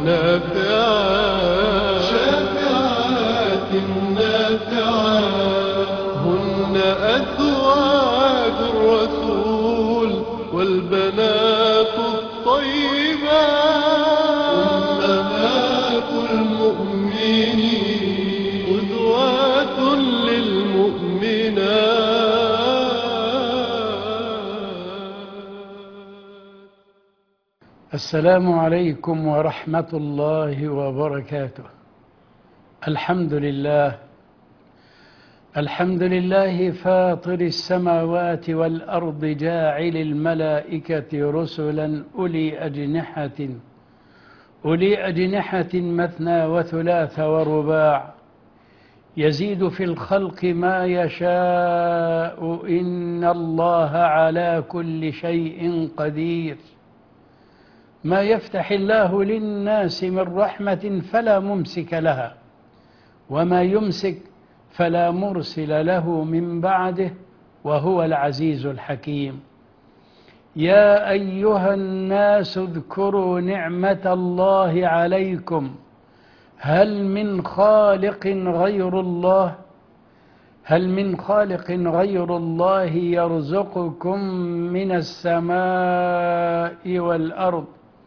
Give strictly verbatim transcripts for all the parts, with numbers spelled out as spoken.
نافعات شافعات نافعات هن أزواج الرسول والبنات الطيبات أمهات المؤمنين قدوات للمؤمنات. السلام عليكم ورحمة الله وبركاته. الحمد لله الحمد لله فاطر السماوات والأرض جاعل الملائكة رسلا أولي أجنحة أولي أجنحة مثنى وثلاث ورباع يزيد في الخلق ما يشاء إن الله على كل شيء قدير. ما يفتح الله للناس من رحمة فلا ممسك لها وما يمسك فلا مرسل له من بعده وهو العزيز الحكيم. يا أيها الناس اذكروا نعمة الله عليكم هل من خالق غير الله هل من خالق غير الله يرزقكم من السماء والأرض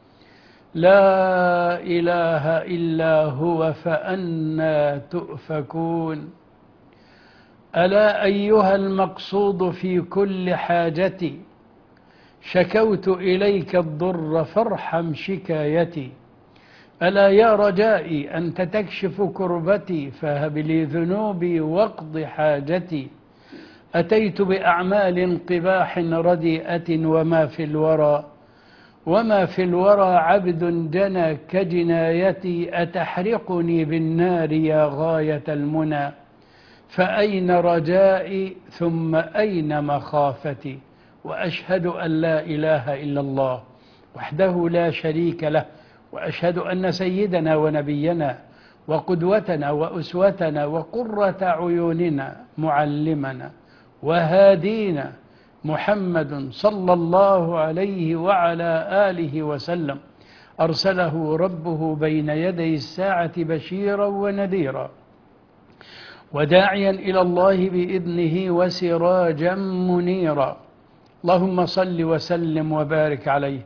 لا إله إلا هو فأنى تؤفكون. ألا أيها المقصود في كل حاجتي شكوت إليك الضر فارحم شكايتي. ألا يا رجائي أنت تكشف كربتي فهب لي ذنوبي واقض حاجتي. أتيت بأعمال قباح رديئة وما في الورى وما في الورى عبد جنى كجنايتي. أتحرقني بالنار يا غاية المنى فأين رجائي ثم أين مخافتي. وأشهد أن لا إله إلا الله وحده لا شريك له وأشهد أن سيدنا ونبينا وقدوتنا وأسوتنا وقرة عيوننا معلمنا وهادينا محمد صلى الله عليه وعلى آله وسلم أرسله ربه بين يدي الساعة بشيرا ونذيرا وداعيا إلى الله بإذنه وسراجا منيرا. اللهم صل وسلم وبارك عليه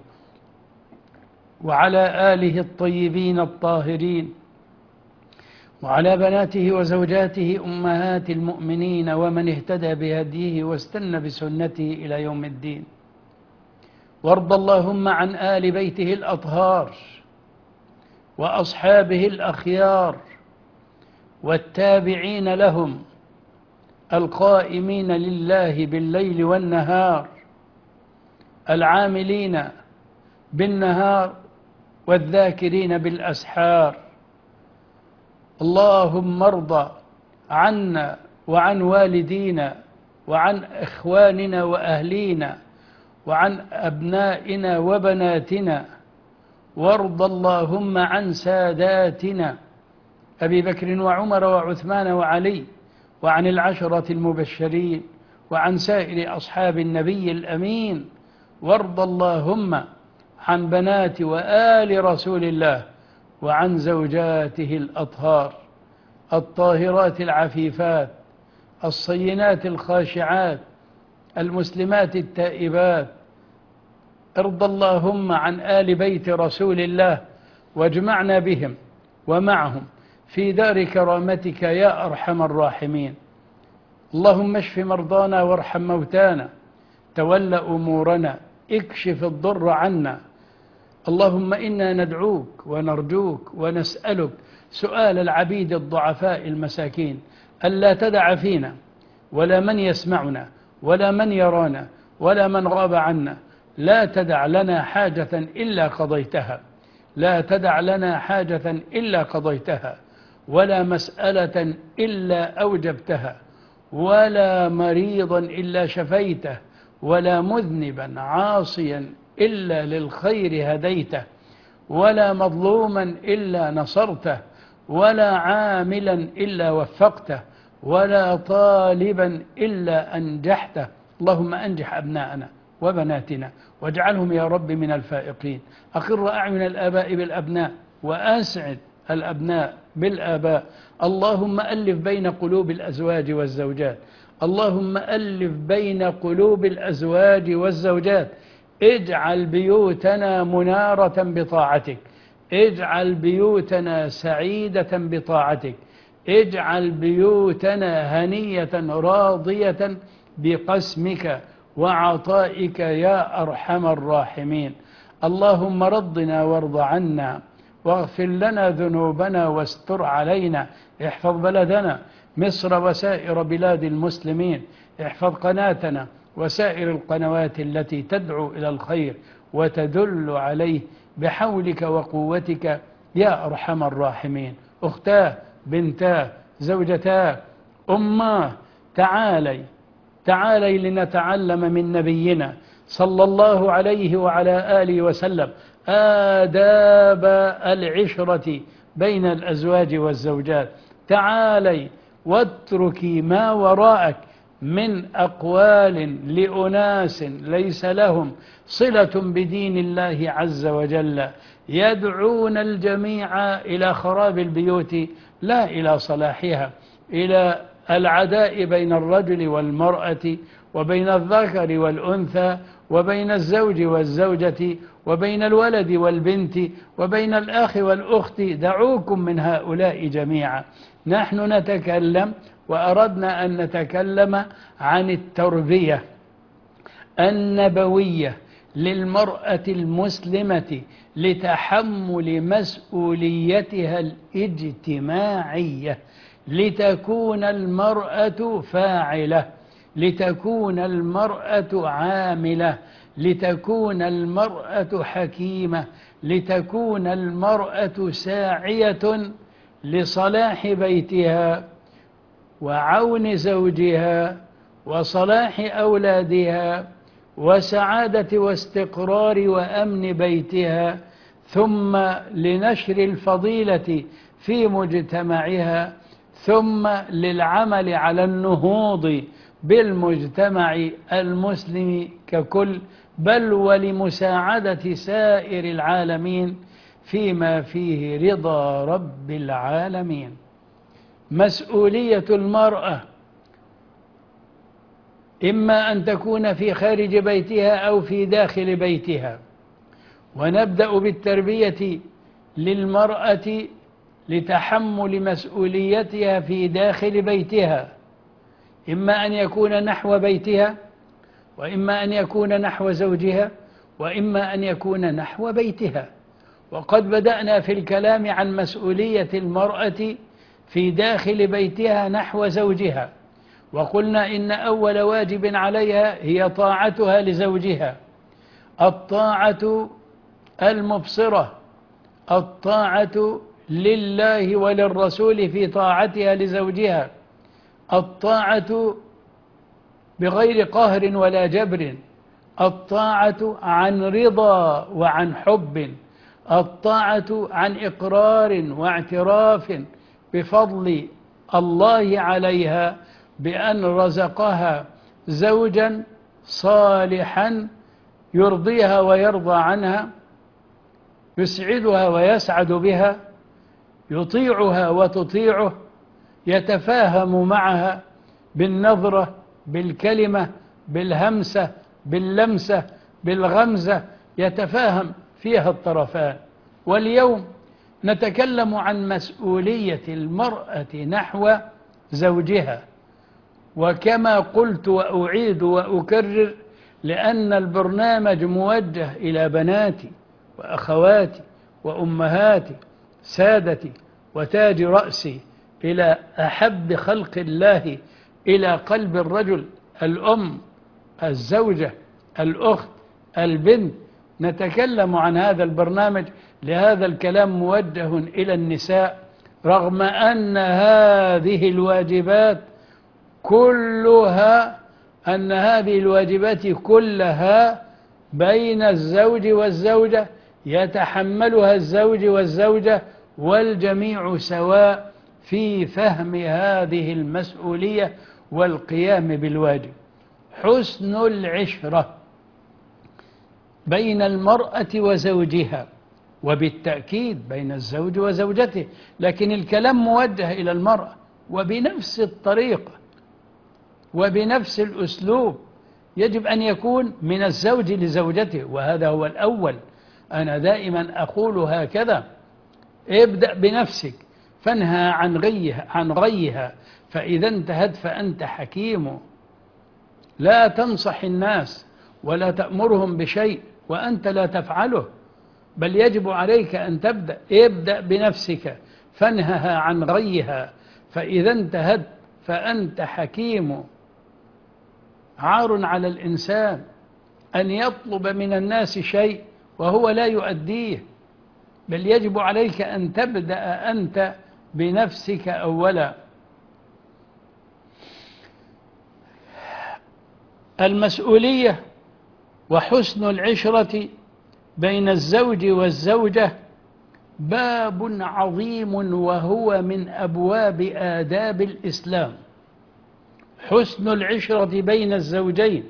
وعلى آله الطيبين الطاهرين وعلى بناته وزوجاته أمهات المؤمنين ومن اهتدى بهديه واستنى بسنته إلى يوم الدين. وارض اللهم عن آل بيته الأطهار وأصحابه الأخيار والتابعين لهم القائمين لله بالليل والنهار العاملين بالنهار والذاكرين بالأسحار. اللهم ارض عنا وعن والدينا وعن إخواننا وأهلينا وعن أبنائنا وبناتنا. وارض اللهم عن ساداتنا أبي بكر وعمر وعثمان وعلي وعن العشرة المبشرين وعن سائر أصحاب النبي الأمين. وارض اللهم عن بنات وآل رسول الله وعن زوجاته الأطهار الطاهرات العفيفات الصينات الخاشعات المسلمات التائبات. ارض اللهم عن آل بيت رسول الله واجمعنا بهم ومعهم في دار كرامتك يا أرحم الراحمين. اللهم اشف مرضانا وارحم موتانا تول أمورنا اكشف الضر عنا. اللهم إنا ندعوك ونرجوك ونسألك سؤال العبيد الضعفاء المساكين ألا تدع فينا ولا من يسمعنا ولا من يرانا ولا من غاب عنا لا تدع لنا حاجة إلا قضيتها لا تدع لنا حاجة إلا قضيتها ولا مسألة إلا أوجبتها ولا مريضا إلا شفيته ولا مذنبا عاصيا إلا للخير هديته ولا مظلوما إلا نصرته ولا عاملا إلا وفقته ولا طالبا إلا أنجحته. اللهم أنجح أبناءنا وبناتنا واجعلهم يا رب من الفائقين. أقر أعين الآباء بالأبناء وأسعد الأبناء بالآباء. اللهم ألف بين قلوب الأزواج والزوجات، اللهم ألف بين قلوب الأزواج والزوجات. اجعل بيوتنا منارة بطاعتك، اجعل بيوتنا سعيدة بطاعتك، اجعل بيوتنا هنية راضية بقسمك وعطائك يا أرحم الراحمين. اللهم رضنا وارض عنا، واغفر لنا ذنوبنا واستر علينا. احفظ بلدنا مصر وسائر بلاد المسلمين، احفظ قناتنا وسائر القنوات التي تدعو إلى الخير وتدل عليه بحولك وقوتك يا أرحم الراحمين. أختاه، بنتاه، زوجتاه، أماه، تعالي تعالي لنتعلم من نبينا صلى الله عليه وعلى آله وسلم آداب العشرة بين الأزواج والزوجات. تعالي واتركي ما وراءك من أقوال لأناس ليس لهم صلة بدين الله عز وجل، يدعون الجميع إلى خراب البيوت لا إلى صلاحها، إلى العداء بين الرجل والمرأة، وبين الذكر والأنثى، وبين الزوج والزوجة، وبين الولد والبنت، وبين الأخ والأخت. دعوكم من هؤلاء جميعا. نحن نتكلم وأردنا أن نتكلم عن التربية النبوية للمرأة المسلمة لتحمل مسؤوليتها الاجتماعية، لتكون المرأة فاعلة، لتكون المرأة عاملة، لتكون المرأة حكيمة، لتكون المرأة ساعية لصلاح بيتها وعون زوجها وصلاح أولادها وسعادة واستقرار وأمن بيتها، ثم لنشر الفضيلة في مجتمعها، ثم للعمل على النهوض بالمجتمع المسلم ككل، بل ولمساعدة سائر العالمين فيما فيه رضا رب العالمين. مسؤولية المرأة إما أن تكون في خارج بيتها أو في داخل بيتها. ونبدأ بالتربية للمرأة لتحمل مسؤوليتها في داخل بيتها، إما أن يكون نحو بيتها، وإما أن يكون نحو زوجها، وإما أن يكون نحو بيتها. وقد بدأنا في الكلام عن مسؤولية المرأة في داخل بيتها نحو زوجها، وقلنا إن أول واجب عليها هي طاعتها لزوجها، الطاعة المبصرة، الطاعة لله وللرسول في طاعتها لزوجها، الطاعة بغير قهر ولا جبر، الطاعة عن رضا وعن حب، الطاعة عن إقرار واعتراف بفضل الله عليها بأن رزقها زوجا صالحا يرضيها ويرضى عنها، يسعدها ويسعد بها، يطيعها وتطيعه، يتفاهم معها بالنظرة، بالكلمة، بالهمسة، باللمسة، بالغمزة، يتفاهم فيها الطرفان. واليوم نتكلم عن مسؤولية المرأة نحو زوجها. وكما قلت وأعيد وأكرر، لأن البرنامج موجه إلى بناتي وأخواتي وأمهاتي سادتي وتاج رأسي، إلى أحب خلق الله إلى قلب الرجل، الأم، الزوجة، الأخت، البنت. نتكلم عن هذا البرنامج، لهذا الكلام موجه إلى النساء، رغم أن هذه الواجبات كلها أن هذه الواجبات كلها بين الزوج والزوجة، يتحملها الزوج والزوجة والجميع سواء في فهم هذه المسؤولية والقيام بالواجب. حسن العشرة بين المرأة وزوجها وبالتأكيد بين الزوج وزوجته، لكن الكلام موجه إلى المرأة وبنفس الطريقة وبنفس الأسلوب يجب أن يكون من الزوج لزوجته، وهذا هو الأول. أنا دائما أقول هكذا: ابدأ بنفسك فانهى عن غيها عن غيها فإذا انتهت فأنت حكيم. لا تنصح الناس ولا تأمرهم بشيء وأنت لا تفعله، بل يجب عليك أن تبدأ. ابدأ بنفسك فانهها عن غيها فإذا انتهت فأنت حكيم. عار على الإنسان أن يطلب من الناس شيء وهو لا يؤديه، بل يجب عليك أن تبدأ أنت بنفسك أولا. المسؤولية وحسن العشرة بين الزوج والزوجة باب عظيم، وهو من أبواب آداب الإسلام. حسن العشرة بين الزوجين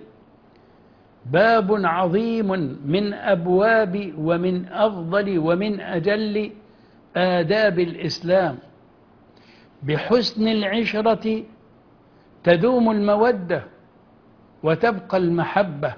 باب عظيم من أبواب ومن أفضل ومن أجل آداب الإسلام. بحسن العشرة تدوم المودة وتبقى المحبة.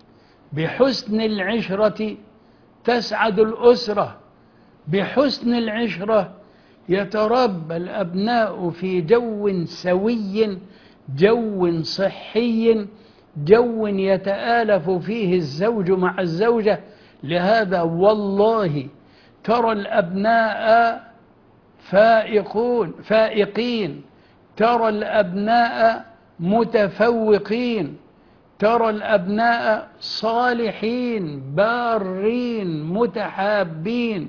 بحسن العشرة تسعد الأسرة. بحسن العشرة يتربى الأبناء في جو سوي، جو صحي، جو يتآلف فيه الزوج مع الزوجة. لهذا والله ترى الأبناء فائقون فائقين، ترى الأبناء متفوقين، ترى الأبناء صالحين بارين متحابين.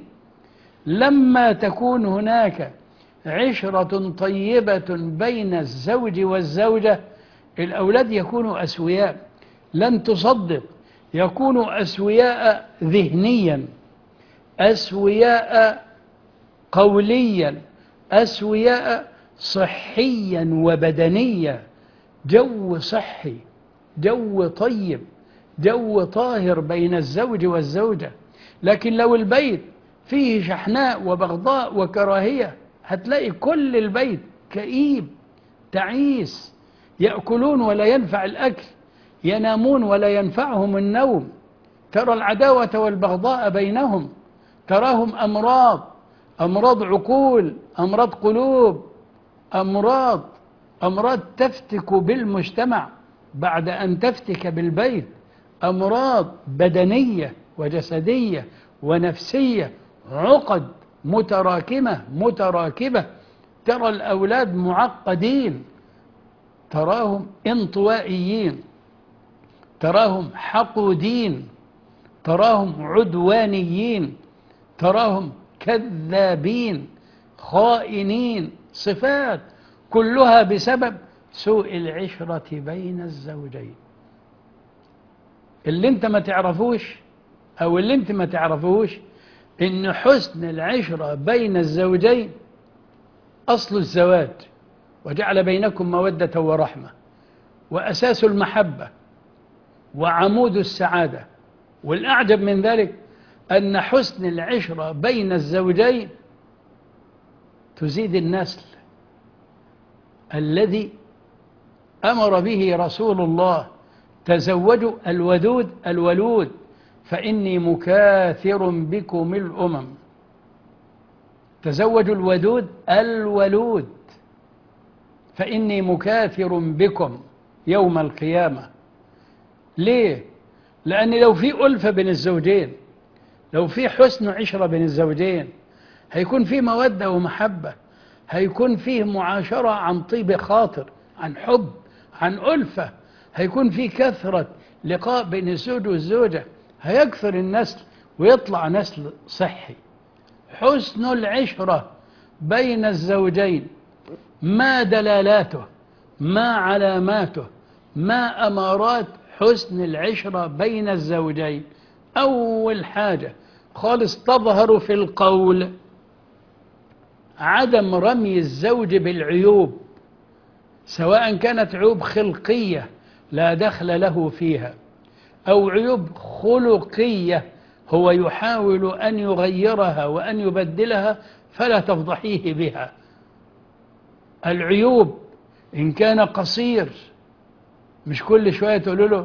لما تكون هناك عشرة طيبة بين الزوج والزوجة الأولاد يكونوا أسوياء، لن تصدق، يكونوا أسوياء ذهنيا، أسوياء قوليا، أسوياء صحيا وبدنيا. جو صحي، جو طيب، جو طاهر بين الزوج والزوجة. لكن لو البيت فيه شحناء وبغضاء وكراهية هتلاقي كل البيت كئيب تعيس، يأكلون ولا ينفع الأكل، ينامون ولا ينفعهم النوم. ترى العداوة والبغضاء بينهم، تراهم أمراض، أمراض عقول، أمراض قلوب، أمراض أمراض تفتك بالمجتمع بعد أن تفتك بالبيت، أمراض بدنية وجسدية ونفسية، عقد متراكمة متراكبة. ترى الأولاد معقدين، تراهم انطوائيين، تراهم حقودين، تراهم عدوانيين، تراهم كذابين خائنين. صفات كلها بسبب سوء العشرة بين الزوجين. اللي انت ما تعرفوش او اللي انت ما تعرفوش ان حسن العشرة بين الزوجين اصل الزواج، وجعل بينكم مودة ورحمة، واساس المحبة، وعمود السعادة. والاعجب من ذلك ان حسن العشرة بين الزوجين تزيد النسل الذي أمر به رسول الله: تزوجوا الودود الولود فإني مكاثر بكم الأمم. تزوجوا الودود الولود فإني مكاثر بكم يوم القيامة. ليه؟ لأن لو في ألفة بين الزوجين، لو في حسن عشرة بين الزوجين، هيكون في مودة ومحبة، هيكون فيه معاشرة عن طيب خاطر، عن حب، عن ألفة، هيكون فيه كثرة لقاء بين الزوج والزوجة، هيكثر النسل ويطلع نسل صحي. حسن العشرة بين الزوجين ما دلالاته، ما علاماته، ما أمارات حسن العشرة بين الزوجين؟ أول حاجة خالص تظهر في القول عدم رمي الزوج بالعيوب، سواء كانت عيوب خلقية لا دخل له فيها، أو عيوب خلقية هو يحاول أن يغيرها وأن يبدلها فلا تفضحيه بها. العيوب إن كان قصير مش كل شوية تقول له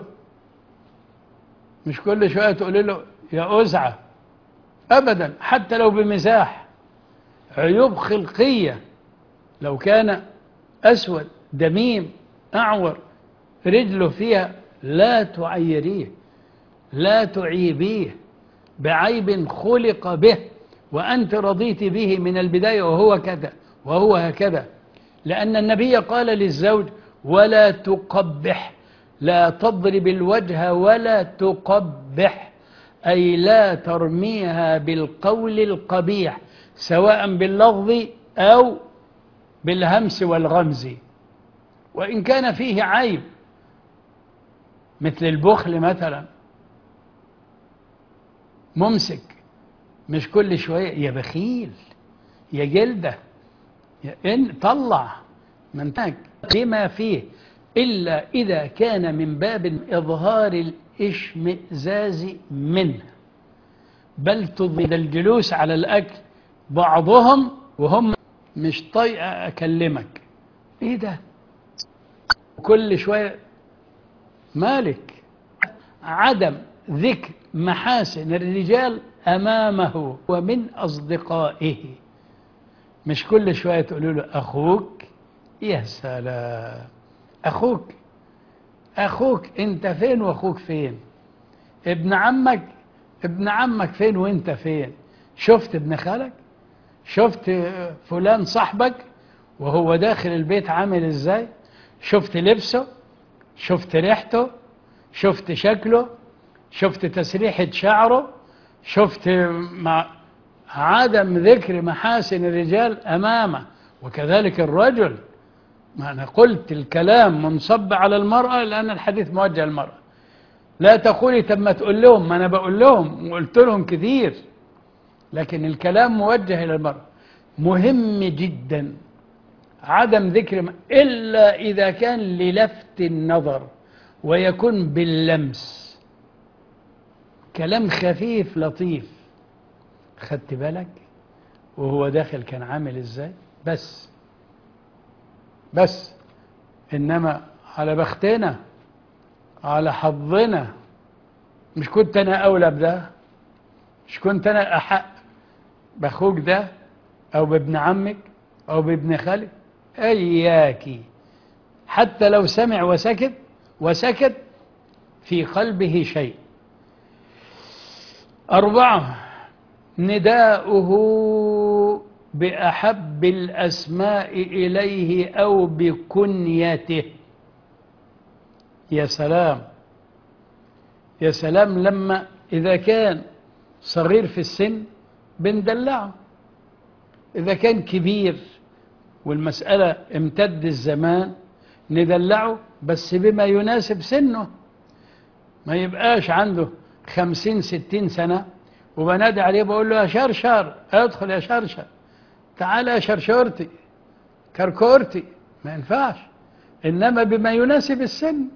مش كل شوية تقول له يا أزعة أبدا، حتى لو بمزاح. عيوب خلقية، لو كان أسود دميم أعور رجله فيها لا تعيريه، لا تعيبيه بعيب خلق به وأنت رضيت به من البداية وهو كذا وهو هكذا. لأن النبي قال للزوج ولا تقبح، لا تضرب الوجه ولا تقبح، أي لا ترميها بالقول القبيح سواء باللفظ أو بالهمس والغمز. وإن كان فيه عيب مثل البخل مثلا، ممسك، مش كل شوية يا بخيل يا جلدة يا إن طلع منتج بما فيه، إلا إذا كان من باب إظهار الإشمئزاز منه. بل تضيد الجلوس على الأكل بعضهم وهم مش طايقة أكلمك، إيه ده كل شوية مالك. عدم ذكر محاسن الرجال أمامه ومن أصدقائه، مش كل شوية تقولوا له أخوك، يا سلام، أخوك أخوك أنت فين وأخوك فين؟ ابن عمك ابن عمك فين وأنت فين؟ شفت ابن خالك؟ شفت فلان صاحبك وهو داخل البيت عامل إزاي؟ شفت لبسه؟ شفت ريحته؟ شفت شكله؟ شفت تسريحة شعره؟ شفت مع عدم ذكر محاسن الرجال أمامه. وكذلك الرجل، ما أنا قلت الكلام منصب على المرأة لأن الحديث موجه للمرأة. لا تقولي طب ما تقول لهم، ما أنا بقول لهم وقلت لهم كثير، لكن الكلام موجه إلى المرأة. مهم جدا عدم ذكر إلا إذا كان للفت النظر ويكون باللمس، كلام خفيف لطيف. خدت بالك وهو داخل كان عامل إزاي؟ بس بس إنما على بختنا على حظنا، مش كنت أنا أولى بده؟ مش كنت أنا أحق بأخوك ده أو بابن عمك أو بابن خالك؟ إياكي، حتى لو سمع وسكت وسكت في قلبه شيء. أربعة، نداؤه بأحب الأسماء إليه أو بكنيته. يا سلام يا سلام، لما إذا كان صغير في السن بندلعه، إذا كان كبير والمسألة امتد الزمان ندلعه بس بما يناسب سنه. ما يبقاش عنده خمسين ستين سنة وبنادي عليه بقول له يا شرشر، ادخل يا شرشر، تعال يا شرشورتي كركورتي، ما ينفعش. إنما بما يناسب السن،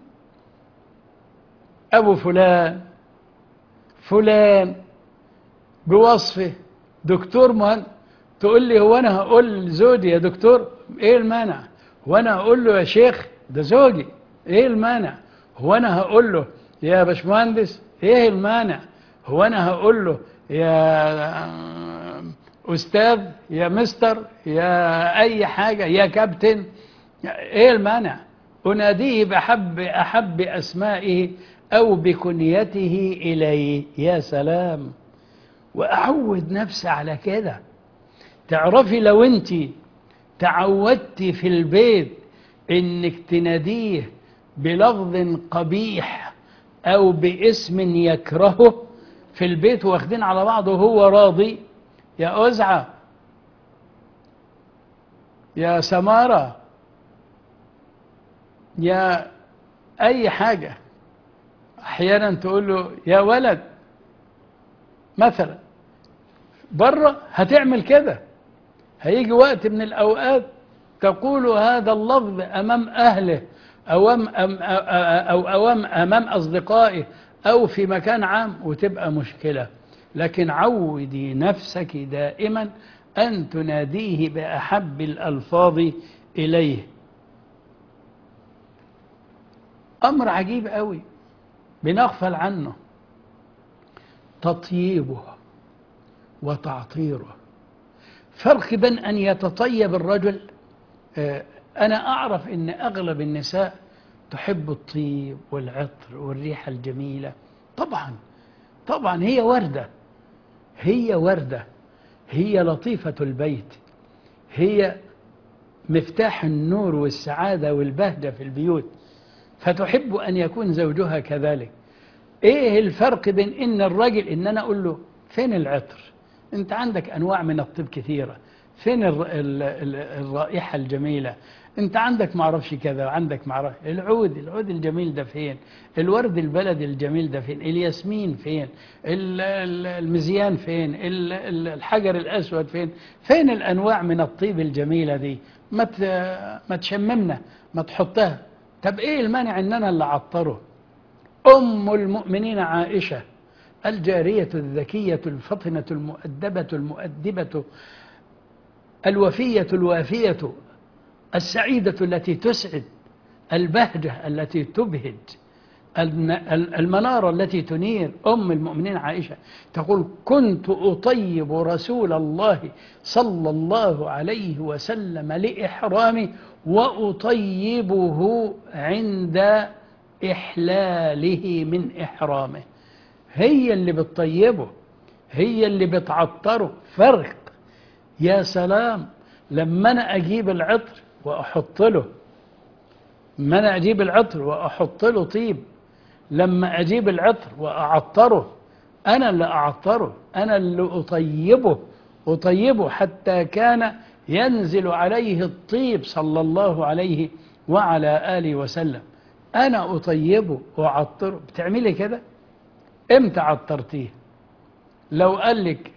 أبو فلان فلان بوصفه، دكتور مهندس. تقول لي هو أنا هقول لزوجي يا دكتور؟ إيه المانع؟ هو أنا هقول له يا شيخ ده زوجي؟ إيه المانع؟ هو أنا هقول له يا باشمهندس؟ إيه المانع؟ هو أنا هقول له يا أستاذ يا مستر يا أي حاجة يا كابتن؟ إيه المانع؟ أناديه بأحب أحب أسمائه أو بكنيته إليه. يا سلام، وأعود نفسي على كده. تعرفي لو أنت تعودت في البيت إنك تناديه بلفظ قبيح أو باسم يكرهه في البيت واخدين على بعض وهو راضي، يا أزعة، يا سمارة، يا أي حاجة، أحيانا تقول له يا ولد مثلا، بره هتعمل كده. هيجي وقت من الأوقات تقول هذا اللفظ أمام أهله أو أمام, أو أمام, أمام أصدقائه أو في مكان عام وتبقى مشكلة. لكن عودي نفسك دائما أن تناديه بأحب الألفاظ إليه. أمر عجيب قوي بنغفل عنه، تطييبه وتعطيره. فرق بين أن يتطيب الرجل، أنا أعرف أن أغلب النساء تحب الطيب والعطر والريحة الجميلة، طبعا طبعا هي وردة، هي وردة، هي لطيفة البيت، هي مفتاح النور والسعادة والبهجة في البيوت، فتحب أن يكون زوجها كذلك. إيه الفرق بين إن الرجل إن أنا أقول له فين العطر؟ أنت عندك أنواع من الطيب كثيرة، فين ال ال ال الرائحة الجميلة؟ أنت عندك معرفش كذا وعندك معرفش العود، العود الجميل ده فين؟ الورد البلدي الجميل ده فين؟ الياسمين فين؟ المزيان فين؟ الحجر الأسود فين؟ فين الأنواع من الطيب الجميلة دي؟ ما ما تشممنا، ما تحطها. طب إيه المانع إن أنا اللي أعطره؟ أم المؤمنين عائشة الجارية الذكية الفطنة المؤدبة المؤدبة الوفية الوافية السعيدة التي تسعد، البهجة التي تبهج، المنارة التي تنير، أم المؤمنين عائشة تقول: كنت أطيب رسول الله صلى الله عليه وسلم لإحرامي وأطيبه عند إحلاله من إحرامه. هي اللي بتطيبه، هي اللي بتعطره. فرق. يا سلام لما أنا أجيب العطر وأحط له، لما أنا أجيب العطر وأحط له طيب، لما أجيب العطر وأعطره، أنا اللي أعطره، أنا اللي أطيبه أطيبه حتى كان ينزل عليه الطيب صلى الله عليه وعلى آله وسلم. أنا أطيبه وأعطره. بتعملي كده؟ إمتى عطرتيه؟ لو قال لك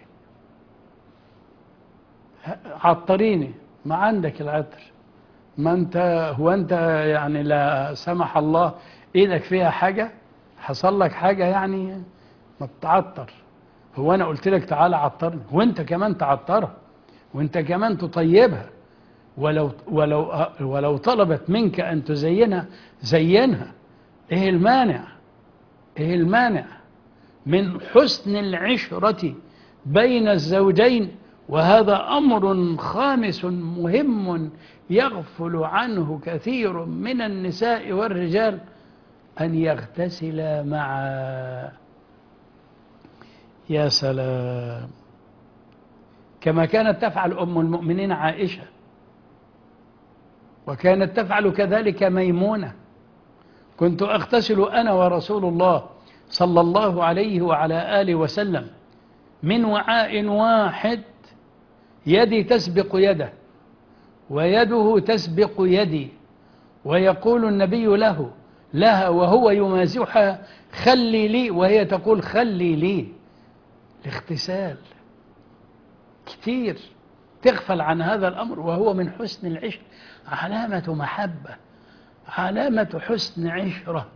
عطريني، ما عندك العطر، ما أنت هو أنت يعني لا سمح الله إيدك فيها حاجة، حصل لك حاجة يعني ما تتعطر. هو أنا قلت لك تعالى عطرني وأنت كمان تعطرها وأنت كمان تطيبها. ولو ولو ولو طلبت منك أن تزينها زينها. إيه المانع؟ إيه المانع من حسن العشرة بين الزوجين؟ وهذا أمر خامس مهم يغفل عنه كثير من النساء والرجال، أن يغتسلا معا. يا سلام، كما كانت تفعل أم المؤمنين عائشة، وكانت تفعل كذلك ميمونة. كنت أغتسل أنا ورسول الله صلى الله عليه وعلى آله وسلم من وعاء واحد، يدي تسبق يده ويده تسبق يدي، ويقول النبي له لها وهو يمازحها: خلي لي، وهي تقول: خلي لي. الاغتسال كتير تغفل عن هذا الأمر، وهو من حسن العشرة، علامة محبة، علامة حسن عشرة.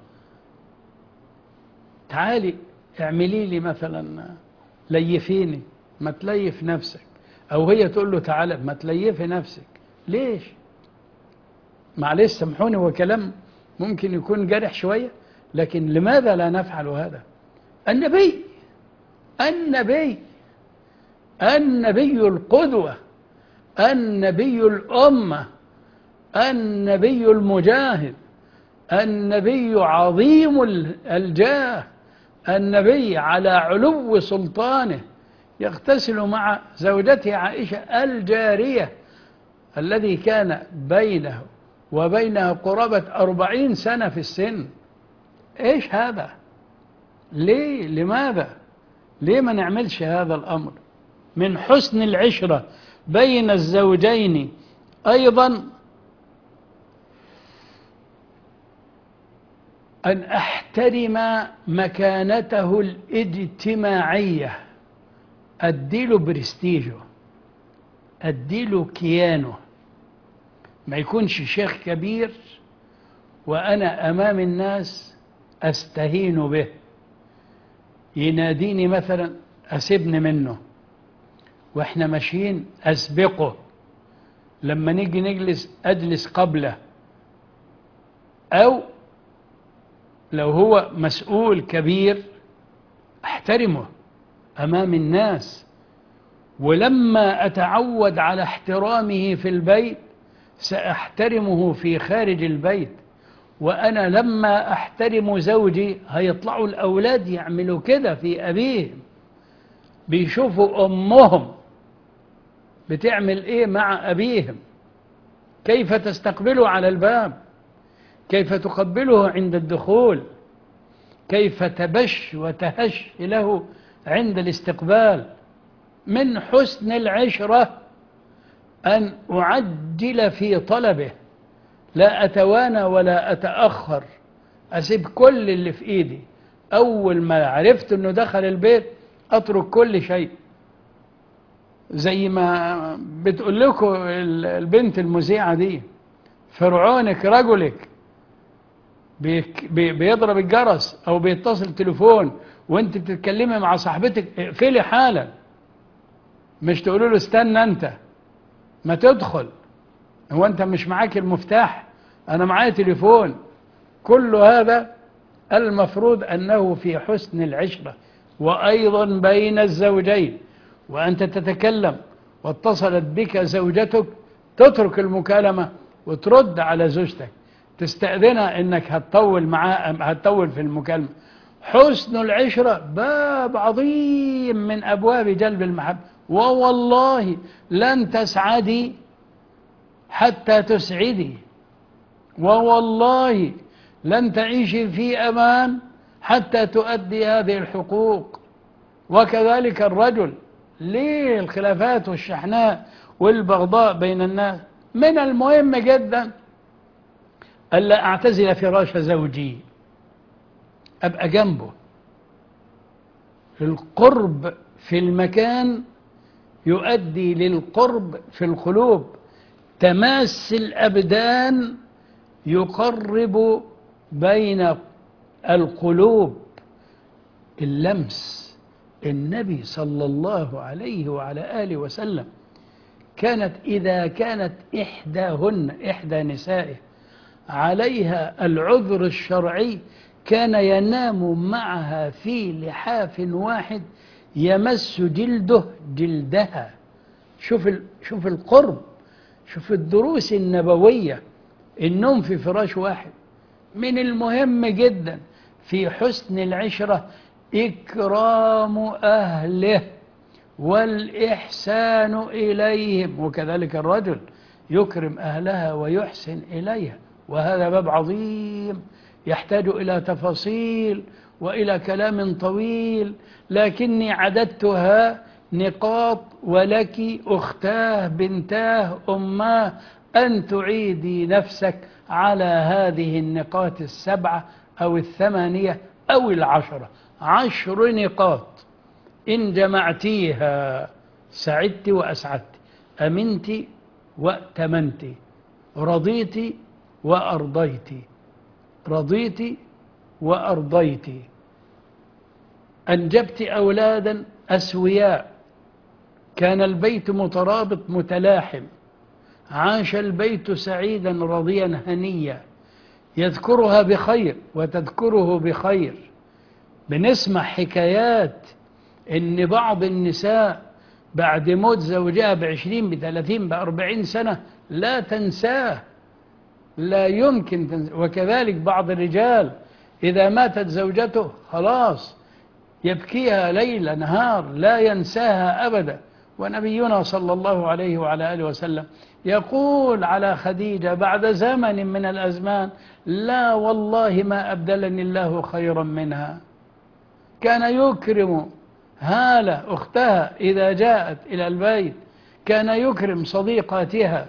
تعالي اعملي لي مثلا، ليفيني، ما تليف نفسك. أو هي تقول له تعالى، ما تليفي نفسك. ليش؟ معلش سامحوني، هو كلام ممكن يكون جارح شوية، لكن لماذا لا نفعل هذا؟ النبي النبي النبي القدوة، النبي الأمة، النبي المجاهد، النبي عظيم الجاه، النبي على علو سلطانه، يغتسل مع زوجته عائشة الجارية الذي كان بينه وبينها قرابة أربعين سنة في السن. إيش هذا؟ ليه؟ لماذا؟ ليه ما نعملش هذا الأمر؟ من حسن العشرة بين الزوجين أيضا أن أحترم مكانته الاجتماعية، أديله برستيجه، أديله كيانه. ما يكونش شيخ كبير وأنا أمام الناس أستهين به، يناديني مثلا أسيبني منه، وإحنا ماشيين أسبقه، لما نيجي نجلس أجلس قبله، أو لو هو مسؤول كبير أحترمه أمام الناس، ولما أتعود على احترامه في البيت سأحترمه في خارج البيت. وأنا لما أحترم زوجي هيطلعوا الأولاد يعملوا كده في أبيهم، بيشوفوا أمهم بتعمل إيه مع أبيهم، كيف تستقبله على الباب، كيف تقبله عند الدخول، كيف تبش وتهش له عند الاستقبال. من حسن العشرة أن أعجل في طلبه، لا أتوانى ولا أتأخر، أسيب كل اللي في إيدي، أول ما عرفت أنه دخل البيت أترك كل شيء. زي ما بتقول لكم البنت المذيعة دي، فرعونك رجلك بيضرب الجرس أو بيتصل تليفون وانت بتتكلمي مع صاحبتك، اقفلي حالا، مش تقولوا له استنى انت ما تدخل، هو انت مش معاك المفتاح، انا معايا تليفون. كل هذا المفروض انه في حسن العشرة. وايضا بين الزوجين، وانت تتكلم واتصلت بك زوجتك تترك المكالمة وترد على زوجتك، تستأذنها انك هتطول معاه، هتطول في المكالمة. حسن العشرة باب عظيم من ابواب جلب المحبة، ووالله لن تسعدي حتى تسعدي، ووالله لن تعيشي في امان حتى تؤدي هذه الحقوق. وكذلك الرجل. ليه الخلافات والشحناء والبغضاء بين الناس؟ من المهم جدا ألا أعتزل فراش زوجي، أبقى جنبه. القرب في المكان يؤدي للقرب في القلوب، تماس الأبدان يقرب بين القلوب. اللمس، النبي صلى الله عليه وعلى آله وسلم كانت إذا كانت إحداهن، إحدى نسائه، عليها العذر الشرعي، كان ينام معها في لحاف واحد يمس جلده جلدها. شوف شوف القرب، شوف الدروس النبوية. النوم في فراش واحد من المهم جدا في حسن العشرة، إكرام أهله والإحسان إليهم، وكذلك الرجل يكرم أهلها ويحسن إليها. وهذا باب عظيم يحتاج إلى تفاصيل وإلى كلام طويل، لكني عددتها نقاط، ولك أختاه بنتاه أماه أن تعيدي نفسك على هذه النقاط السبعة أو الثمانية أو العشرة. عشر نقاط إن جمعتيها سعدت وأسعدت، أمنت وأتمنت، رضيت وأرضيت، رضيت وأرضيت، أنجبت أولادا أسوياء، كان البيت مترابط متلاحم، عاش البيت سعيدا رضيا هنيا، يذكرها بخير وتذكره بخير. بنسمع حكايات إن بعض النساء بعد موت زوجها بعشرين بثلاثين بأربعين سنة لا تنساه، لا يمكن تنساه. وكذلك بعض الرجال إذا ماتت زوجته خلاص يبكيها ليل نهار لا ينساها أبدا. ونبينا صلى الله عليه وعلى آله وسلم يقول على خديجة بعد زمن من الأزمان: لا والله ما أبدلني الله خيرا منها. كان يكرم هالة أختها إذا جاءت إلى البيت، كان يكرم صديقاتها،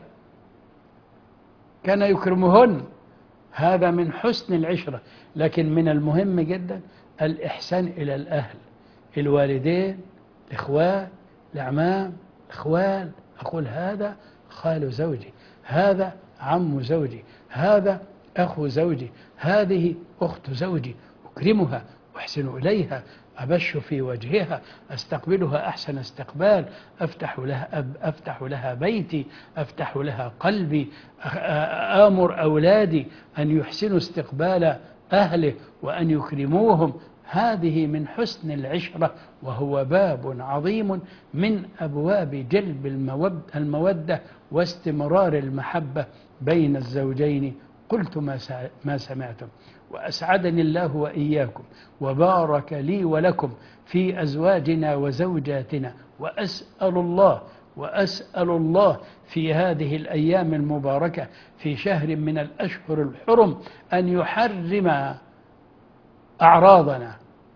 كان يكرمهن. هذا من حسن العشرة. لكن من المهم جدا الإحسان إلى الأهل، الوالدين، الإخوان، الأعمام، الإخوال. أقول هذا خال زوجي، هذا عم زوجي، هذا أخو زوجي، هذه أخت زوجي، أكرمها أحسن إليها، أبش في وجهها، أستقبلها أحسن استقبال، أفتح لها, أفتح لها بيتي، أفتح لها قلبي، آمر أولادي أن يحسنوا استقبال أهله وأن يكرموهم. هذه من حسن العشرة، وهو باب عظيم من أبواب جلب المودة واستمرار المحبة بين الزوجين. قلت ما سمعتم، وأسعدني الله وإياكم وبارك لي ولكم في أزواجنا وزوجاتنا، وأسأل الله وأسأل الله في هذه الأيام المباركة في شهر من الأشهر الحرم أن يحرم أعراضنا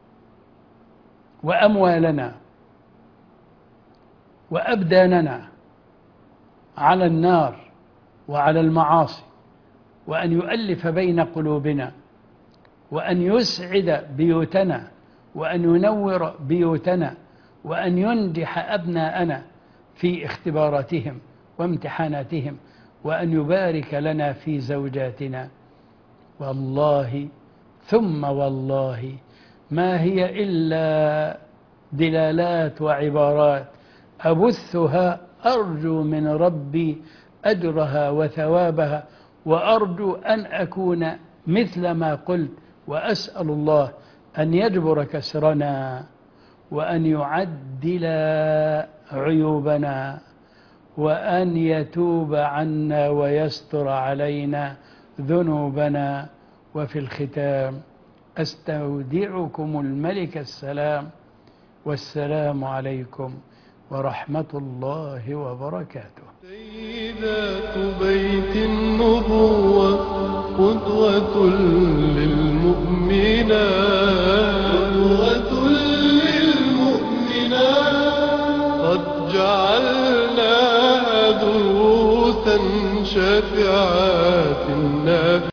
وأموالنا وأبداننا على النار وعلى المعاصي، وأن يؤلف بين قلوبنا، وأن يسعد بيوتنا، وأن ينور بيوتنا، وأن ينجح أبناءنا في اختباراتهم وامتحاناتهم، وأن يبارك لنا في زوجاتنا. والله ثم والله ما هي إلا دلالات وعبارات أبثها أرجو من ربي أجرها وثوابها، وأرجو أن أكون مثل ما قلت، وأسأل الله أن يجبر كسرنا وأن يعدل عيوبنا وأن يتوب عنا ويستر علينا ذنوبنا. وفي الختام أستودعكم الملك السلام، والسلام عليكم ورحمة الله وبركاته. سيدات بيت النبوة قدوة للمؤمنات، قدوة للمؤمنات، قد جعلناها دروسا شافعات